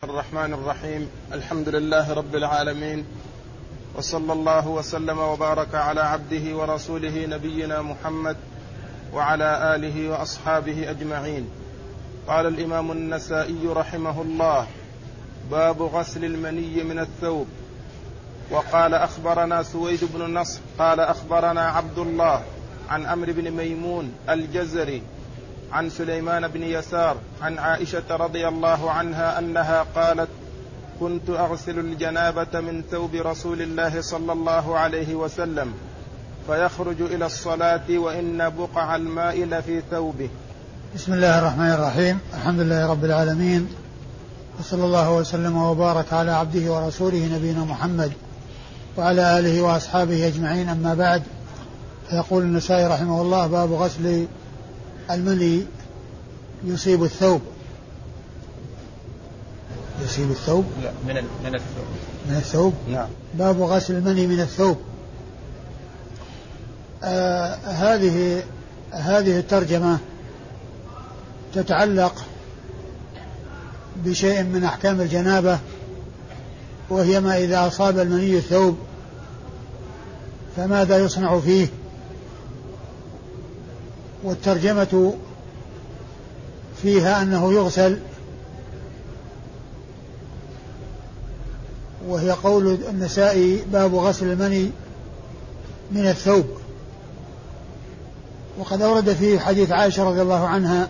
الرحمن الرحيم. الحمد لله رب العالمين، وصلى الله وسلم وبارك على عبده ورسوله نبينا محمد وعلى آله وأصحابه أجمعين. قال الإمام النسائي رحمه الله: باب غسل المني من الثوب. وقال أخبرنا سويد بن نصر قال أخبرنا عبد الله عن عمرو بن ميمون الجزري عن سليمان بن يسار عن عائشة رضي الله عنها أنها قالت: كنت أغسل الجنابة من ثوب رسول الله صلى الله عليه وسلم فيخرج إلى الصلاة وإن بقع الماء لفي ثوبه. بسم الله الرحمن الرحيم. الحمد لله رب العالمين، وصلى الله وسلم وبارك على عبده ورسوله نبينا محمد وعلى آله وأصحابه أجمعين. أما بعد، فيقول النسائي رحمه الله: باب غسل المني يصيب الثوب. يصيب الثوب؟ لا، من الثوب. من الثوب؟ نعم. باب غسل المني من الثوب. هذه الترجمة تتعلق بشيء من أحكام الجنابة، وهي ما إذا أصاب المني الثوب فماذا يصنع فيه. والترجمة فيها أنه يغسل، وهي قول النسائي: باب غسل المني من الثوب. وقد أورد فيه حديث عائشة رضي الله عنها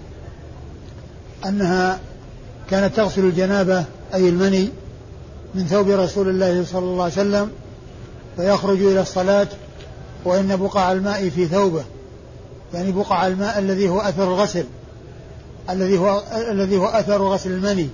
أنها كانت تغسل الجنابة أي المني من ثوب رسول الله صلى الله عليه وسلم فيخرج إلى الصلاة وإن بقع الماء في ثوبه، يعني بقع الماء الذي هو أثر الغسل، الذي هو أثر غسل المني.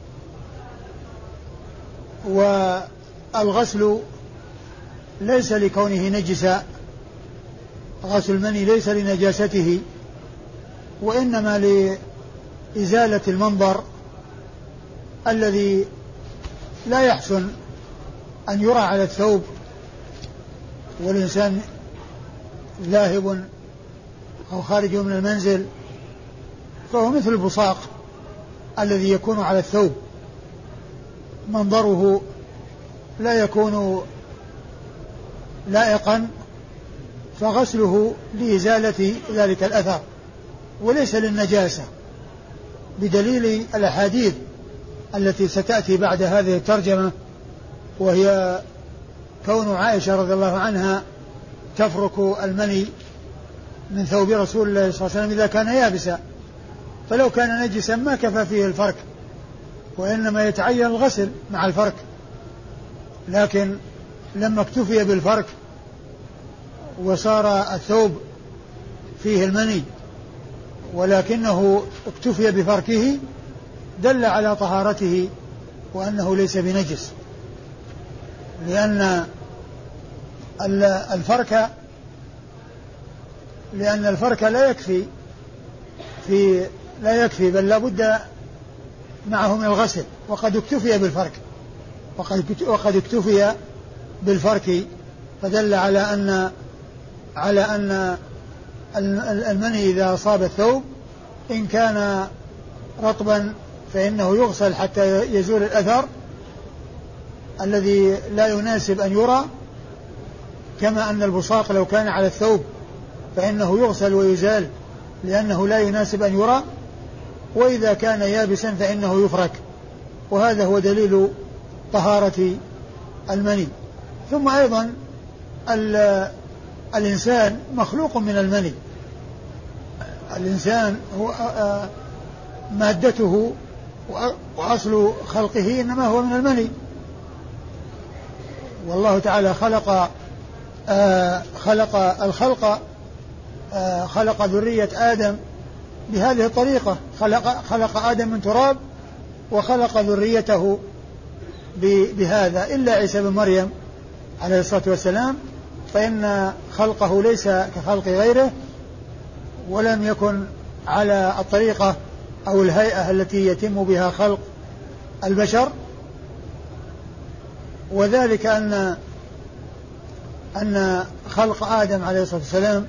والغسل ليس لكونه نجسا، غسل المني ليس لنجاسته، وإنما لإزالة المنظر الذي لا يحسن أن يرى على الثوب والإنسان ذاهب أو خارج من المنزل، فهو مثل البصاق الذي يكون على الثوب، منظره لا يكون لائقا، فغسله لإزالة ذلك الأثر وليس للنجاسة، بدليل الأحاديث التي ستأتي بعد هذه الترجمة، وهي كون عائشة رضي الله عنها تفرك المني من ثوب رسول الله صلى الله عليه وسلم إذا كان يابسا، فلو كان نجسا ما كفى فيه الفرك، وإنما يتعين الغسل مع الفرك. لكن لما اكتفي بالفرك وصار الثوب فيه المني ولكنه اكتفي بفركه دل على طهارته وأنه ليس بنجس، لأن الفرك لا يكفي بل لا بد معه من الغسل، وقد اكتفي بالفرك فدل على أن المني إذا أصاب الثوب إن كان رطبا فإنه يغسل حتى يزول الأثر الذي لا يناسب أن يرى، كما أن البصاق لو كان على الثوب فإنه يغسل ويزال لأنه لا يناسب أن يرى، وإذا كان يابسا فإنه يفرك، وهذا هو دليل طهارة المني. ثم أيضا الإنسان مخلوق من المني، الإنسان هو مادته وأصل خلقه إنما هو من المني، والله تعالى خلق ذرية آدم بهذه الطريقة، خلق آدم من تراب وخلق ذريته بهذا، إلا عيسى بن مريم عليه الصلاة والسلام فإن خلقه ليس كخلق غيره، ولم يكن على الطريقة أو الهيئة التي يتم بها خلق البشر، وذلك أن خلق آدم عليه الصلاة والسلام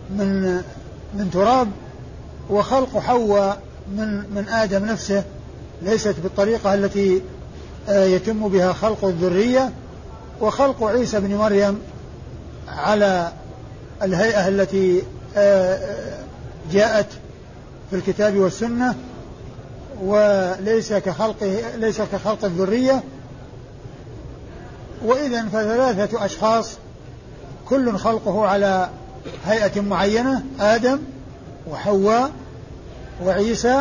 من تراب، وخلق حواء من آدم نفسه ليست بالطريقة التي يتم بها خلق الذرية. وخلق عيسى بن مريم على الهيئة التي جاءت في الكتاب والسنة، وليس كخلق الذرية. وإذن فثلاثة أشخاص كل خلقه على هيئة معينة: آدم وحواء وعيسى،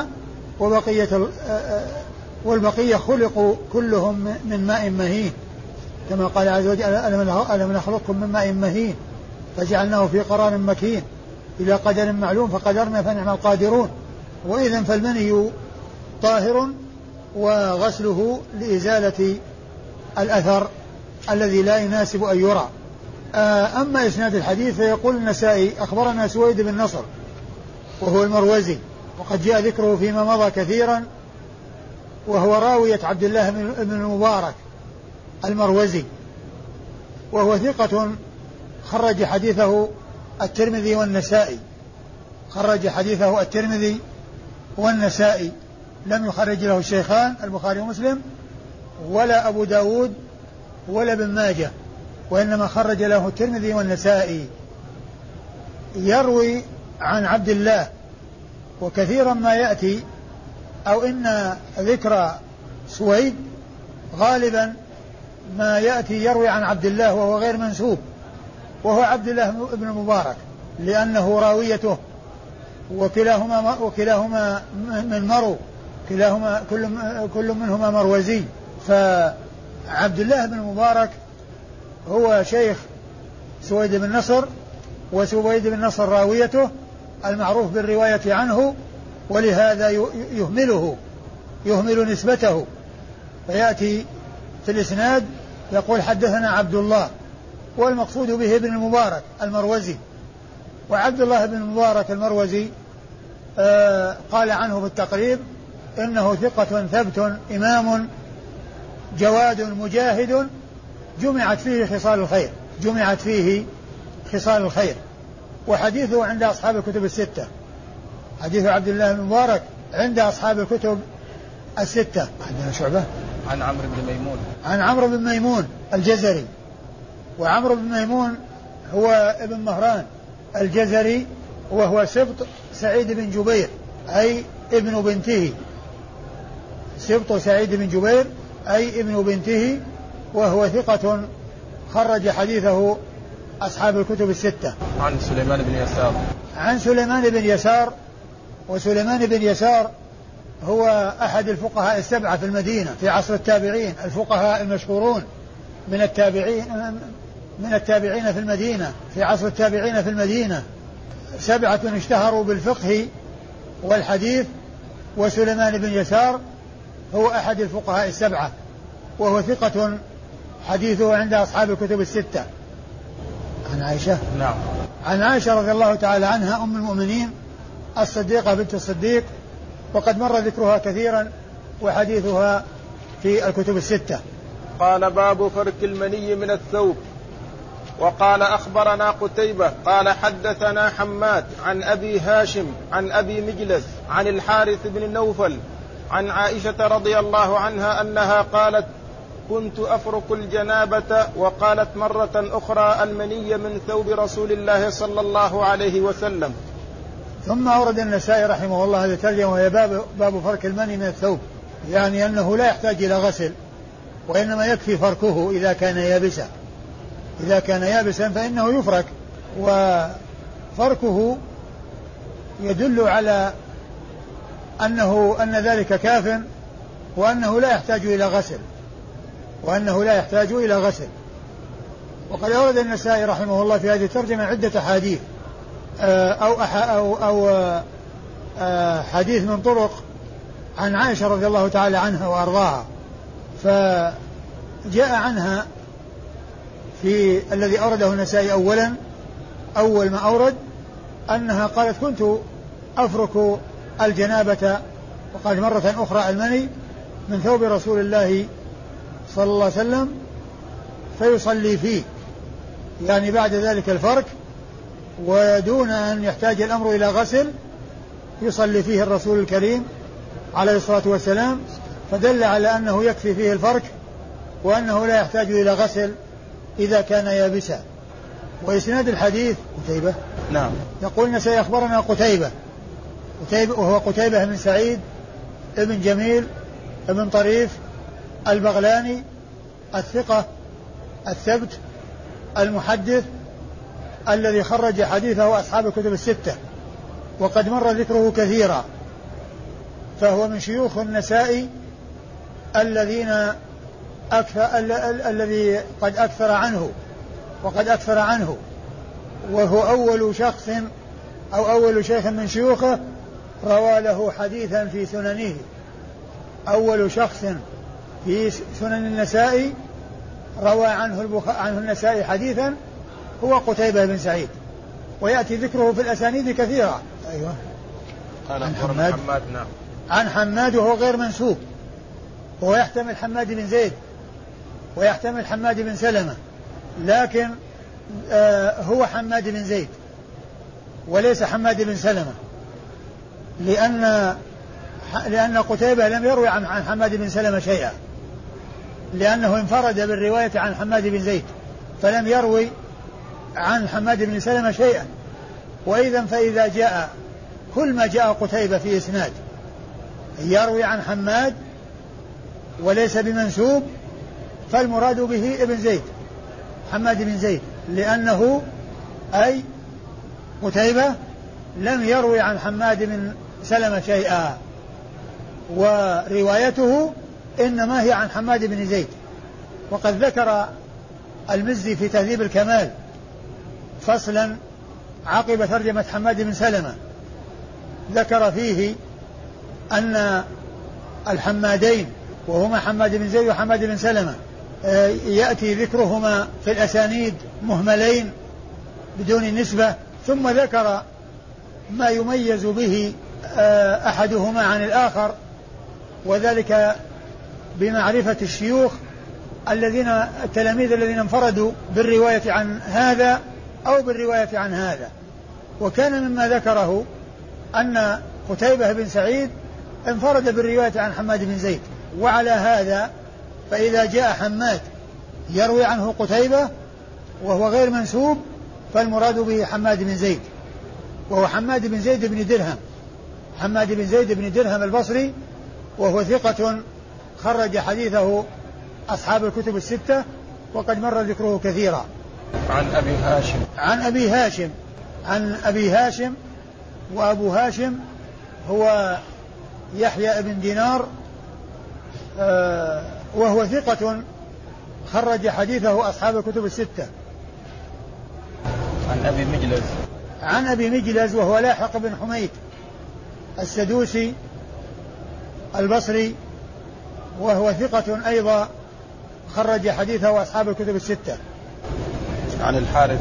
والبقية خلقوا كلهم من ماء مهين، كما قال عز وجل: ألم نخلقكم من ماء مهين فجعلناه في قرار مكين إلى قدر معلوم فقدرنا فنعم القادرون. وإذن فالمني طاهر، وغسله لإزالة الأثر الذي لا يناسب أن يرى. أما إسناد الحديث فيقول النسائي: أخبرنا سويد بن نصر وهو المروزي، وقد جاء ذكره فيما مضى كثيرا، وهو راوية عبد الله بن المبارك المروزي، وهو ثقة خرج حديثه الترمذي والنسائي، لم يخرج له الشيخان البخاري ومسلم ولا أبو داود ولا ابن ماجه، وإنما خرج له الترمذي والنسائي. يروي عن عبد الله، وكثيرا ما يأتي أو إن ذكر سويد غالبا ما يأتي يروي عن عبد الله وهو غير منسوب، وهو عبد الله بن المبارك، لأنه راويته، وكلاهما من مرو، كل منهما مروزي. فعبد الله بن المبارك هو شيخ سويد بن نصر، وسويد بن نصر راويته المعروف بالرواية عنه، ولهذا يهمل نسبته، فيأتي في الإسناد يقول: حدثنا عبد الله، والمقصود به ابن المبارك المروزي. وعبد الله بن المبارك المروزي قال عنه في التقريب: إنه ثقة ثبت إمام جواد مجاهد جمعت فيه خصال الخير. وحديثه عند أصحاب الكتب الستة، حديث عبد الله بن المبارك عند أصحاب الكتب الستة. عندنا شعبة عن عمرو بن ميمون الجزري، وعمرو بن ميمون هو ابن مهران الجزري، وهو سبط سعيد بن جبير أي ابن بنته، سبط سعيد بن جبير أي ابن بنته، وهو ثقة خرج حديثه أصحاب الكتب الستة. عن سليمان بن يسار، وسليمان بن يسار هو أحد الفقهاء السبعة في المدينة في عصر التابعين، الفقهاء المشهورون من التابعين في المدينة في عصر التابعين في المدينة، سبعة اشتهروا بالفقه والحديث، وسليمان بن يسار هو أحد الفقهاء السبعة، وهو ثقة حديثه عند أصحاب الكتب الستة. عن عائشة عن عائشة رضي الله تعالى عنها أم المؤمنين الصديقة بنت الصديق، وقد مر ذكرها كثيرا، وحديثها في الكتب الستة. قال: باب فرك المني من الثوب. وقال: أخبرنا قتيبة قال: حدثنا حماد عن أبي هاشم عن أبي مجلس عن الحارث بن نوفل عن عائشة رضي الله عنها أنها قالت: كنت أفرك الجنابة. وقالت مرة أخرى: المني من ثوب رسول الله صلى الله عليه وسلم. ثم أورد النسائي رحمه الله هذا الترجمة، وهي باب فرك المني من الثوب، يعني أنه لا يحتاج إلى غسل، وإنما يكفي فركه إذا كان يابسا فإنه يفرك، وفركه يدل على أن ذلك كاف، وأنه لا يحتاج إلى غسل. وقد أورد النسائي رحمه الله في هذه الترجمة عدة حديث أو حديث من طرق عن عائشة رضي الله تعالى عنها وأرضاها. فجاء عنها في الذي أورده النسائي أول ما أورد أنها قالت: كنت أفرك الجنابة، وقال مرة أخرى المني من ثوب رسول الله صلى الله عليه وسلم فيصلي فيه، يعني بعد ذلك الفرك، ودون أن يحتاج الأمر إلى غسل يصلي فيه الرسول الكريم عليه الصلاة والسلام فدل على أنه يكفي فيه الفرك وأنه لا يحتاج إلى غسل إذا كان يابسا. وإسناد الحديث قتيبة. نعم. يقول سيخبرنا قتيبة وهو قتيبة بن سعيد ابن جميل ابن طريف البغلاني الثقة الثبت المحدث الذي خرج حديثه أصحاب الكتب الستة، وقد مر ذكره كثيرا، فهو من شيوخ النسائي الذي قد أكثر عنه وقد أكثر عنه، وهو أول شخص أو أول شيخ من شيوخه روى له حديثا في سننه. أول شخص في سنن النسائي روى عنه النسائي حديثا هو قتيبة بن سعيد، ويأتي ذكره في الأسانيد كثيرة. أيوة. عن حماد. نعم. عن حماد وهو غير منسوب، وهو يحتمل حماد بن زيد ويحتمل حماد بن سلمة، لكن هو حماد بن زيد وليس حماد بن سلمة، لأن قتيبة لم يروي عن حماد بن سلمة شيئا، لأنه انفرد بالرواية عن حماد بن زيد فلم يروي عن حماد بن سلمة شيئا. فإذا جاء كل ما جاء قتيبة في إسناد يروي عن حماد وليس بمنسوب فالمراد به ابن زيد، حماد بن زيد، لأنه أي قتيبة لم يروي عن حماد بن سلمة شيئا، وروايته إنما هي عن حماد بن زيد. وقد ذكر المزي في تهذيب الكمال فصلا عقب ترجمة حماد بن سلمة، ذكر فيه أن الحمادين وهما حماد بن زيد وحماد بن سلمة يأتي ذكرهما في الأسانيد مهملين بدون نسبة، ثم ذكر ما يميز به أحدهما عن الآخر، وذلك بمعرفة الشيوخ التلاميذ الذين انفردوا بالرواية عن هذا أو بالرواية عن هذا. وكان مما ذكره أن قتيبة بن سعيد انفرد بالرواية عن حماد بن زيد، وعلى هذا فإذا جاء حماد يروي عنه قتيبة وهو غير منسوب فالمراد به حماد بن زيد، وهو حماد بن زيد بن درهم، حماد بن زيد بن درهم البصري، وهو ثقة خرج حديثه أصحاب الكتب الستة وقد مر ذكره كثيرا. عن أبي هاشم وأبو هاشم هو يحيى بن دينار، وهو ثقة خرج حديثه أصحاب الكتب الستة. عن أبي مجلز وهو لاحق بن حميد السدوسي البصري، وهو ثقة أيضا خرج حديثه أصحاب الكتب الستة. عن الحارث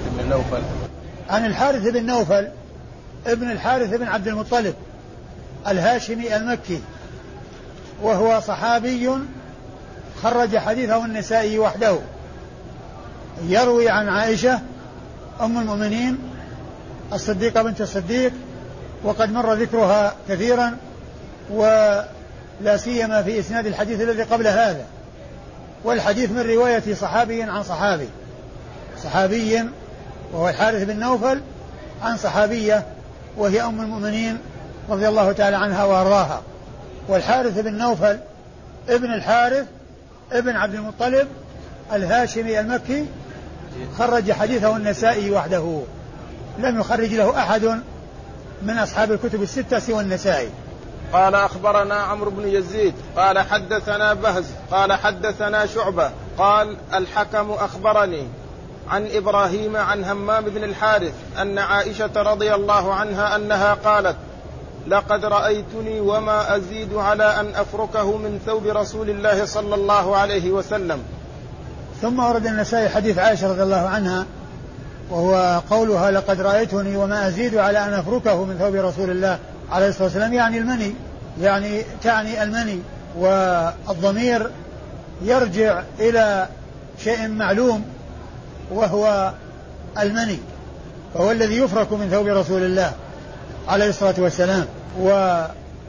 بن نوفل ابن الحارث بن عبد المطلب الهاشمي المكي، وهو صحابي خرج حديثه النسائي وحده، يروي عن عائشة أم المؤمنين الصديقة بنت الصديق، وقد مر ذكرها كثيرا، ولا سيما في إسناد الحديث الذي قبل هذا، والحديث من رواية صحابي عن صحابي وهو الحارث بن نوفل عن صحابية وهي أم المؤمنين رضي الله تعالى عنها وأرضاها. والحارث بن نوفل ابن الحارث ابن عبد المطلب الهاشمي المكي خرج حديثه النسائي وحده، لم يخرج له أحد من أصحاب الكتب الستة سوى النسائي. قال أخبرنا عمرو بن يزيد قال حدثنا بهز قال حدثنا شعبة قال الحكم أخبرني عن إبراهيم عن همام بن الحارث أن عائشة رضي الله عنها أنها قالت لقد رأيتني وما أزيد على أن أفركه من ثوب رسول الله صلى الله عليه وسلم. ثم ورد النسائي حديث عائشة رضي الله عنها وهو قولها لقد رأيتني وما أزيد على أن أفركه من ثوب رسول الله عليه الصلاة والسلام، يعني المني، يعني تعني المني، والضمير يرجع إلى شيء معلوم وهو المني، وهو الذي يفرك من ثوب رسول الله عليه الصلاة والسلام.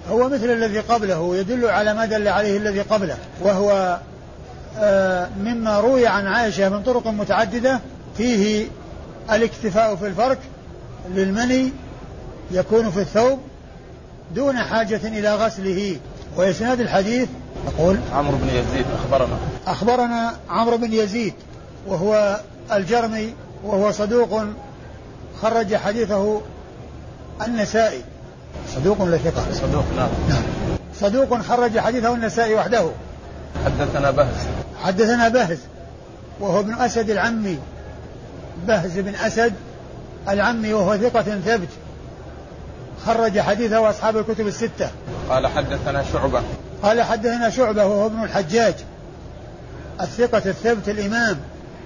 هو مثل الذي قبله، يدل على ما دل عليه الذي قبله، وهو مما روي عن عائشة من طرق متعددة فيه الاكتفاء في الفرك للمني يكون في الثوب دون حاجة إلى غسله. وإسناد الحديث يقول عمرو بن يزيد أخبرنا عمرو بن يزيد وهو الجرمي وهو صدوق خرج حديثه النسائي. صدوق ولا ثقة؟ صدوق. نعم. صدوق خرج حديثه النسائي وحده. حدثنا بهز وهو ابن أسد العمي، بهز بن أسد العمي وهو ثقة ثبت خرج حديثه وأصحاب الكتب الستة. قال حدثنا شعبة وهو ابن الحجاج الثقة الثبت الإمام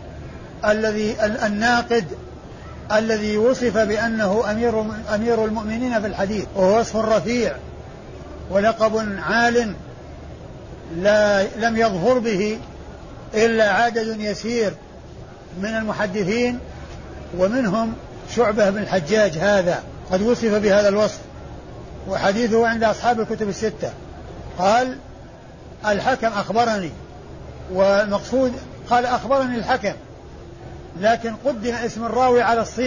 الناقد الذي وصف بأنه أمير المؤمنين في الحديث، وهو وصف رفيع ولقب عال لم يظهر به إلا عدد يسير من المحدثين، ومنهم شعبة بن الحجاج هذا قد وصف بهذا الوصف، وحديثه عند أصحاب الكتب الستة. قال الحكم أخبرني، والمقصود قال أخبرني الحكم، لكن قدم اسم الراوي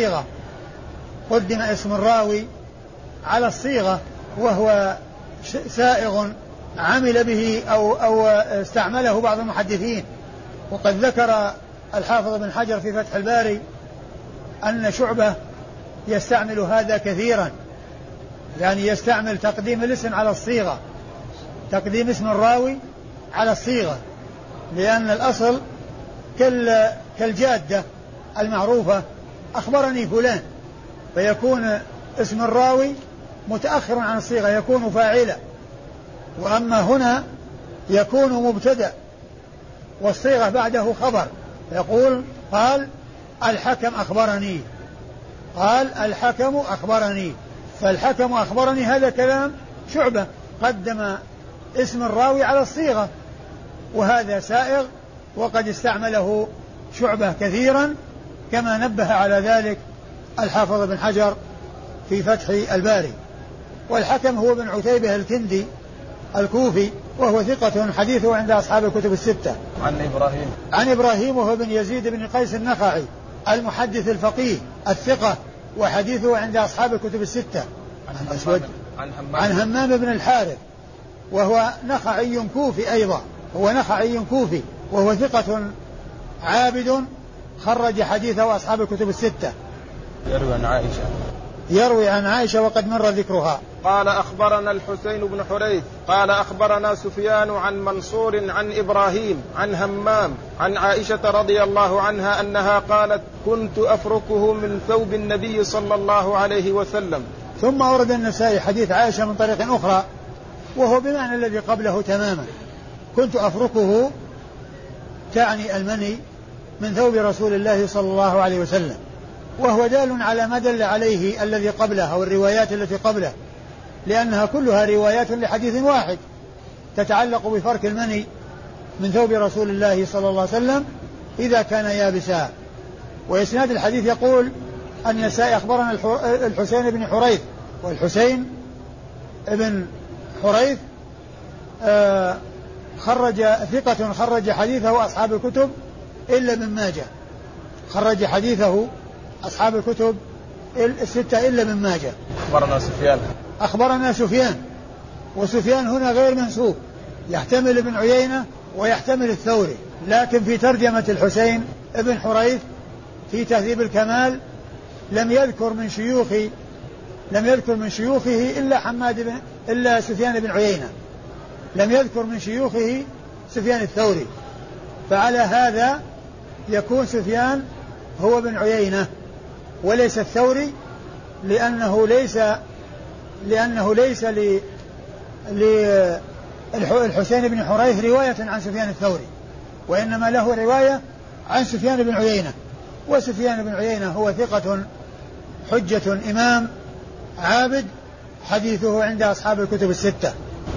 على الصيغة وهو سائغ عمل به أو استعمله بعض المحدثين. وقد ذكر الحافظ بن حجر في فتح الباري أن شعبة يستعمل هذا كثيرا، يعني يستعمل تقديم الاسم على الصيغة، تقديم اسم الراوي على الصيغة، لأن الأصل كالجادة المعروفة أخبرني فلان، فيكون اسم الراوي متأخر عن الصيغة يكون فاعلا، وأما هنا يكون مبتدأ والصيغة بعده خبر، يقول قال الحكم أخبرني، فالحكم أخبرني هذا كلام شعبة، قدم اسم الراوي على الصيغة، وهذا سائغ وقد استعمله شعبة كثيرا كما نبه على ذلك الحافظ بن حجر في فتح الباري. والحكم هو بن عتيبة الكندي الكوفي وهو ثقة حديثه عند أصحاب الكتب الستة. عن إبراهيم وهو بن يزيد بن قيس النخعي المحدث الفقيه الثقة وحديثه عند أصحاب الكتب الستة. عن همام بن الحارث وهو نخعي كوفي أيضا، وهو ثقة عابد خرج حديثه أصحاب الكتب الستة. يروي عن عائشة وقد مر ذكرها. قال أخبرنا الحسين بن حريث قال أخبرنا سفيان عن منصور عن إبراهيم عن همام عن عائشة رضي الله عنها أنها قالت كنت أفركه من ثوب النبي صلى الله عليه وسلم. ثم أورد النسائي حديث عائشة من طريق أخرى وهو بمعنى الذي قبله تماما، كنت أفركه تعني المني من ثوب رسول الله صلى الله عليه وسلم، وهو دال على ما دل عليه الذي قبله أو الروايات التي قبله، لأنها كلها روايات لحديث واحد تتعلق بفرك المني من ثوب رسول الله صلى الله عليه وسلم إذا كان يابسا. وإسناد الحديث يقول النسائي أخبرنا الحسين بن حريث، والحسين بن حريث ثقة خرج حديثه أصحاب الكتب إلا ابن ماجه، خرج حديثه أصحاب الكتب الستة إلا ابن ماجه. أخبرنا سفيان وسفيان هنا غير منسوب، يحتمل ابن عيينة ويحتمل الثوري، لكن في ترجمة الحسين ابن حريث في تهذيب الكمال لم يذكر من شيوخه إلا سفيان بن عيينة، لم يذكر من شيوخه سفيان الثوري، فعلى هذا يكون سفيان هو بن عيينة وليس الثوري، لأنه ليس للحسين بن حريث رواية عن سفيان الثوري، وإنما له رواية عن سفيان بن عيينة، وسفيان بن عيينة هو ثقة حجة إمام عابد حديثه عند أصحاب الكتب الستة.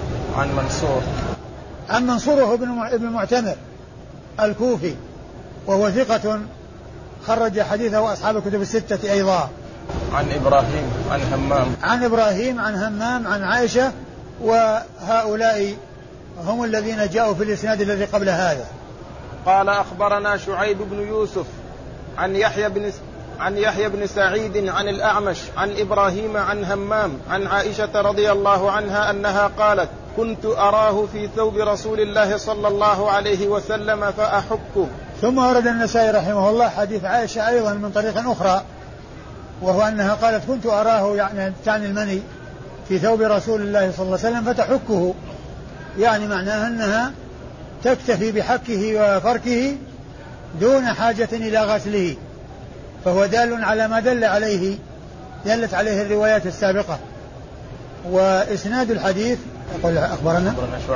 عن منصور هو ابن معتمر الكوفي وهو ثقة خرج حديثه أصحاب الكتب الستة أيضا. عن إبراهيم عن همام عن عائشة وهؤلاء هم الذين جاءوا في الإسناد الذي قبل هذا. قال أخبرنا شعيب بن يوسف عن يحيى بن سعيد عن الأعمش عن إبراهيم عن همام عن عائشة رضي الله عنها أنها قالت كنت أراه في ثوب رسول الله صلى الله عليه وسلم فأحكه. ثم ورد النسائي رحمه الله حديث عائشة أيضا من طريق أخرى، وهو أنها قالت كنت أراه يعني تعني المني في ثوب رسول الله صلى الله عليه وسلم فتحكه، يعني معناها أنها تكتفي بحكه وفركه دون حاجة إلى غسله، فهو دال على ما دلت عليه الروايات السابقة. وإسناد الحديث يقول أخبرنا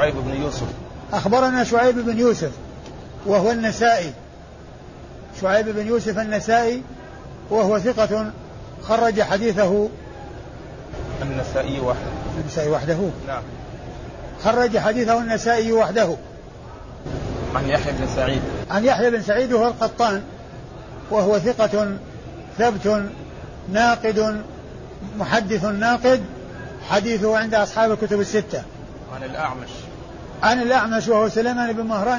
شعيب بن يوسف وهو النسائي، شعيب بن يوسف النسائي، وهو ثقة خرج حديثه النسائي وحده. نعم. خرج حديثه النسائي وحده. عن يحيى بن سعيد وهو القطان، وهو ثقة ثبت ناقد محدث ناقد، حديثه عند أصحاب الكتب الستة. عن الأعمش وهو سليمان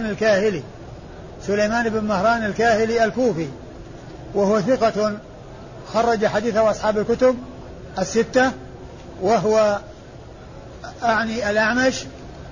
بن مهران الكاهلي الكوفي، وهو ثقة خرج حديثه أصحاب الكتب الستة. وهو الأعمش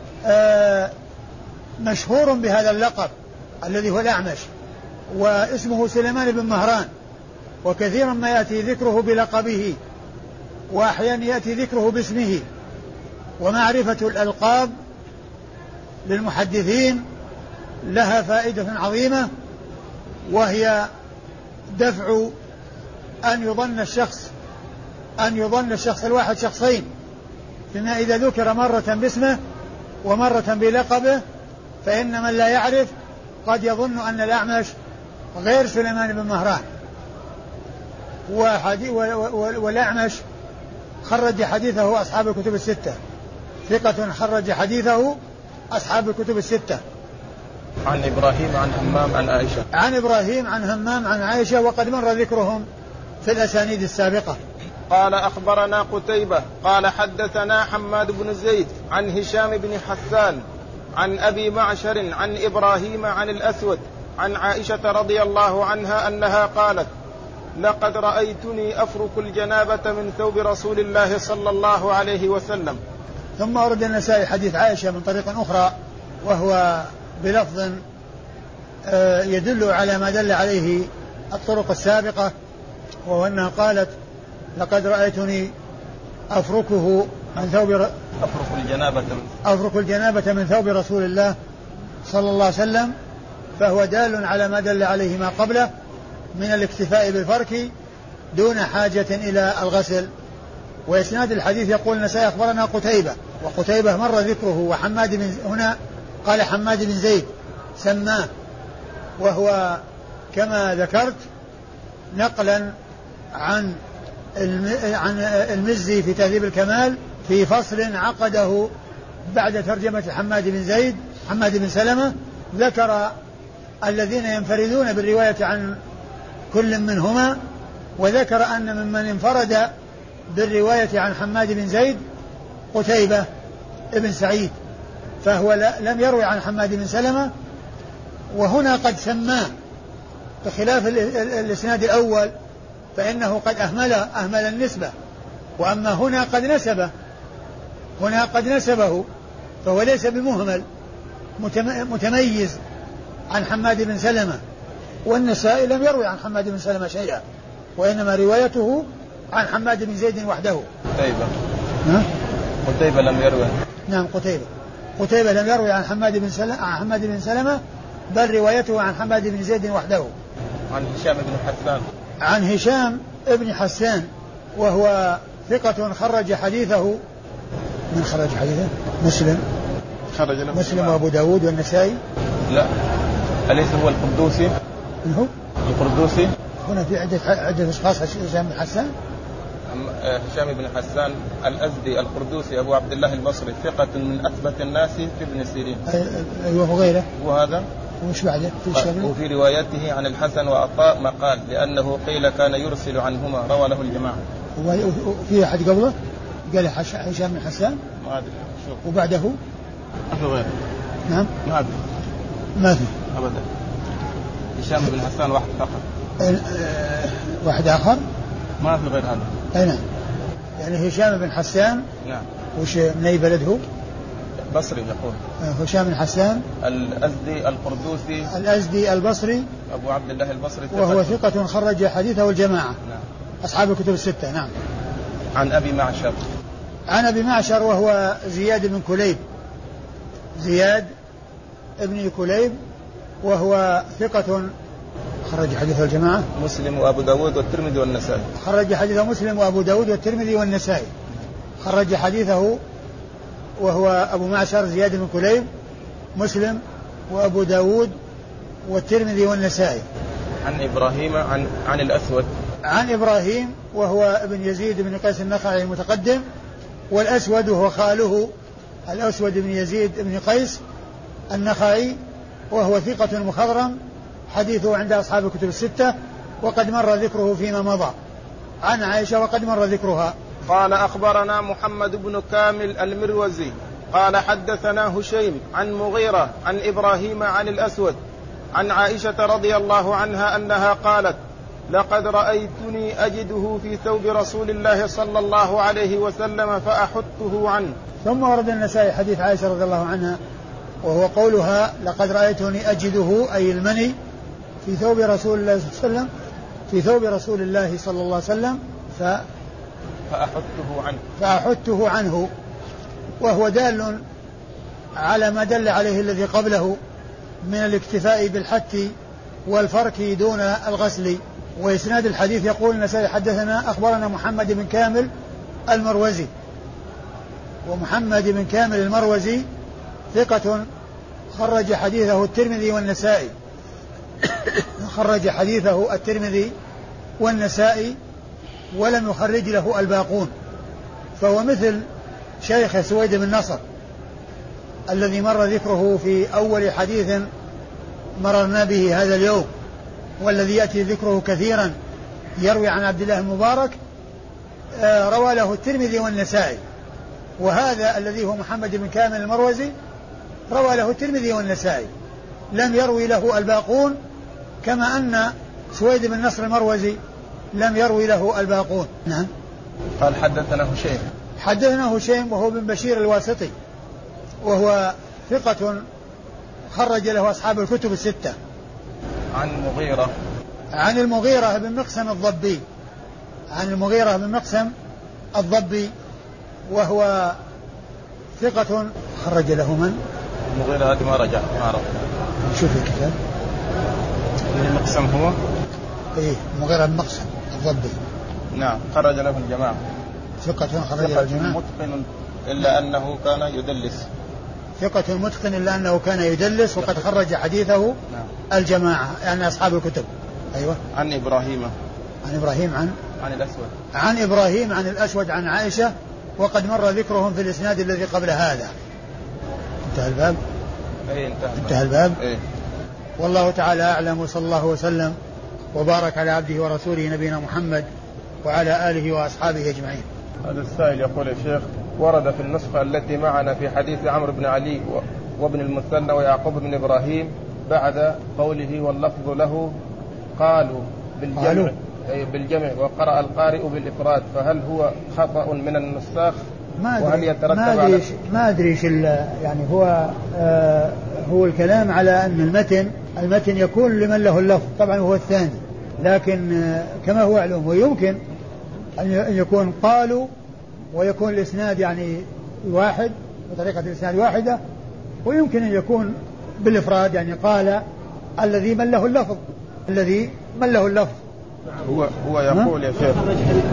مشهور بهذا اللقب الذي هو الأعمش، واسمه سليمان بن مهران، وكثيرا ما يأتي ذكره بلقبه، وأحيانا يأتي ذكره باسمه. ومعرفة الألقاب للمحدثين لها فائدة عظيمة، وهي دفع أن يظن الشخص الواحد شخصين، فإن إذا ذكر مرة باسمه ومرة بلقبه فإن من لا يعرف قد يظن أن الأعمش غير سليمان بن مهران. والأعمش خرج حديثه أصحاب الكتب الستة، ثقة خرج حديثه أصحاب الكتب الستة. عن إبراهيم عن همام عن عائشة، وقد مر ذكرهم في الأسانيد السابقة. قال أخبرنا قتيبة قال حدثنا حماد بن زيد عن هشام بن حسان عن أبي معشر عن إبراهيم عن الأسود عن عائشة رضي الله عنها أنها قالت لقد رأيتني أفرك الجنابة من ثوب رسول الله صلى الله عليه وسلم. ثم أورد النسائي حديث عائشة من طريق أخرى، وهو بلفظ يدل على ما دل عليه الطرق السابقة، وهو أنها قالت لقد رأيتني أفرك الجنابة من ثوب رسول الله صلى الله عليه وسلم، فهو دال على ما دل عليه ما قبله من الاكتفاء بالفرك دون حاجة إلى الغسل. وإسناد الحديث يقول النسائي أخبرنا قتيبة، وقتيبة مر ذكره، وحماد بن هنا قال حماد بن زيد سماه، وهو كما ذكرت نقلا عن المزي في تهذيب الكمال في فصل عقده بعد ترجمة حماد بن سلمة، ذكر الذين ينفردون بالرواية عن كل منهما، وذكر أن ممن انفرد بالرواية عن حماد بن زيد قتيبة ابن سعيد، فهو لم يروي عن حماد بن سلمة، وهنا قد سماه بخلاف الإسناد الأول فإنه قد أهمل النسبة، وأما هنا قد نسبه فهو ليس بمهمل متميز عن حماد بن سلمة. والنسائي لم يروي عن حماد بن سلمة شيئا، وإنما روايته عن حماد بن زيد وحده. قتيبة لم يروي. نعم قتيبة لم يروي عن حماد بن سلمة، بل روايته عن حماد بن زيد وحده. عن هشام بن حسان وهو ثقة خرج حديثه. من خرج حديثه؟ مسلم وأبو داود والنسائي. لا، أليس هو القردوسي؟ من هو؟ القردوسي. هنا في عدة أشخاص. هشام بن حسان، هشام بن حسان الأزدي القردوسي أبو عبد الله البصري، ثقة من أثبت الناس في ابن سيرين. أيوه وغيره. وهذا وش بعده؟ وفي روايته عن الحسن وعطاء مقال لأنه قيل كان يرسل عنهما، روى له الجماعة. وفي أحد قبله قال هشام بن حسان. ما أدري. وبعده ما في غيره. نعم ما أدري. ما في أبدا. هشام بن حسان واحد آخر. واحد آخر ما في غير هذا. أي نعم. يعني هشام بن حسان. نعم. وش من أي بلد هو؟ بصري يقول. هشام بن حسان الأزدي القردوسي. الأزدي البصري. أبو عبد الله البصري. وهو ثقة خرج حديثه الجماعة. نعم. أصحاب الكتب الستة. نعم. عن أبي معشر. عن أبي معشر وهو زياد بن كليب. زياد ابن كليب وهو ثقة خرج حديثه الجماعة. مسلم وأبو داود والترمذي والنسائي. خرج حديثه مسلم وأبو داود والترمذي والنسائي. خرج حديثه وهو أبو معشر زياد بن كليب مسلم وأبو داود والترمذي والنسائي. عن إبراهيم عن الأسود. عن إبراهيم وهو ابن يزيد بن قيس النخعي المتقدم. والأسود وهو خاله الأسود بن يزيد بن قيس النخعي وهو ثقة مخضرم حديثه عند أصحاب الكتب الستة وقد مر ذكره فيما مضى. عن عائشة وقد مر ذكرها. قال أخبرنا محمد بن كامل المروزي قال حدثنا هشيم عن مغيرة عن إبراهيم عن الأسود عن عائشة رضي الله عنها أنها قالت لقد رأيتني أجده في ثوب رسول الله صلى الله عليه وسلم فأحته عنه. ثم ورد النسائي حديث عائشة رضي الله عنها وهو قولها لقد رأيتني أجده أي المني في ثوب رسول الله صلى الله عليه وسلم في ثوب رسول الله صلى الله عليه وسلم فأحته عنه وهو دال على ما دل عليه الذي قبله من الاكتفاء بالحت والفرك دون الغسل. وإسناد الحديث يقول النسائي حدثنا أخبرنا محمد بن كامل المروزي. ومحمد بن كامل المروزي ثقة خرج حديثه الترمذي والنسائي. خرج حديثه الترمذي والنسائي ولم يخرج له الباقون. فهو مثل شيخ سويد بن نصر الذي مر ذكره في أول حديث مررنا به هذا اليوم والذي يأتي ذكره كثيرا يروي عن عبد الله المبارك روى له الترمذي والنسائي. وهذا الذي هو محمد بن كامل المروزي روى له الترمذي والنسائي لم يروي له الباقون كما أن سويد بن نصر المروزي لم يروي له الباقون. نعم. قال حدثنا هشيم وهو بن بشير الواسطي وهو ثقة خرج له أصحاب الكتب الستة. عن المغيرة بن مقسم الضبي. عن المغيرة بن مقسم الضبي وهو ثقة خرج له من؟ المغيرة هذه ما رجع ما عرف. شوف الكتاب. من مقسم هو؟ إيه المغيرة بن مقسم الضبي. نعم خرج له الجماعة. ثقة خرج له الجماعة. متقن إلا أنه كان يدلس. ثقة متقن إلا أنه كان يدلس وقد خرج حديثه نعم. الجماعة يعني أصحاب الكتب. أيوة. عن إبراهيم عن إبراهيم عن الأسود عن عائشة وقد مر ذكرهم في الإسناد الذي قبل هذا. انتهى الباب. انتهى الباب. والله تعالى أعلم وصلى الله وسلم وبارك على عبده ورسوله نبينا محمد وعلى آله وأصحابه أجمعين. هذا السائل يقول يا شيخ ورد في النسخة التي معنا في حديث عمرو بن علي وابن المثنى ويعقوب بن إبراهيم بعد قوله واللفظ له قالوا بالجمع وقرأ القارئ بالإفراد فهل هو خطأ من النساخ وهل يترتب على ما أدري يعني هو الكلام على أن المتن يكون لمن له اللفظ طبعا هو الثاني لكن كما هو معلوم ويمكن أن يكون قالوا ويكون الإسناد يعني واحد بطريقة الإسناد واحدة ويمكن أن يكون بالإفراد يعني قال الذي من له اللفظ هو يقول يا شيخ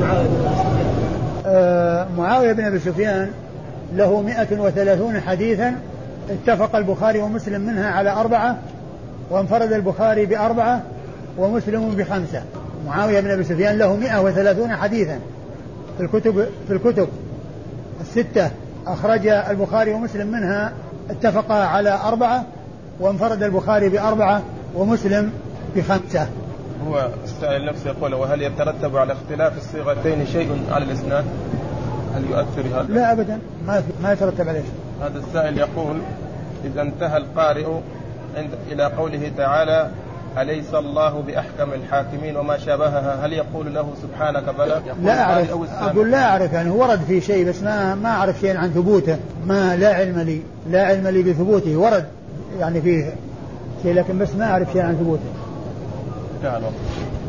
معاوية بن أبي سفيان له 130 حديثا اتفق البخاري ومسلم منها على 4 وانفرد البخاري ب4 ومسلم ب5. معاوية بن أبي سفيان له 130 حديثا في الكتب الستة أخرج البخاري ومسلم منها اتفقا على 4 وانفرد البخاري ب4 ومسلم ب5. هو السائل نفسه يقول وهل يترتب على اختلاف الصيغتين شيء على الإسناد؟ هل يؤثر هذا؟ لا أبدا، ما يترتب عليه. هذا السائل يقول: إذا انتهى القارئ إلى قوله تعالى: أليس الله بأحكم الحاكمين وما شابهها، هل يقول له سبحانك بلى؟ لا أعرف، أقول لا أعرف، يعني ورد في شيء بس ما أعرف شيء عن ثبوته، لا علم لي بثبوته، ورد يعني فيه شيء لكن بس ما أعرف شيء عن ثبوته.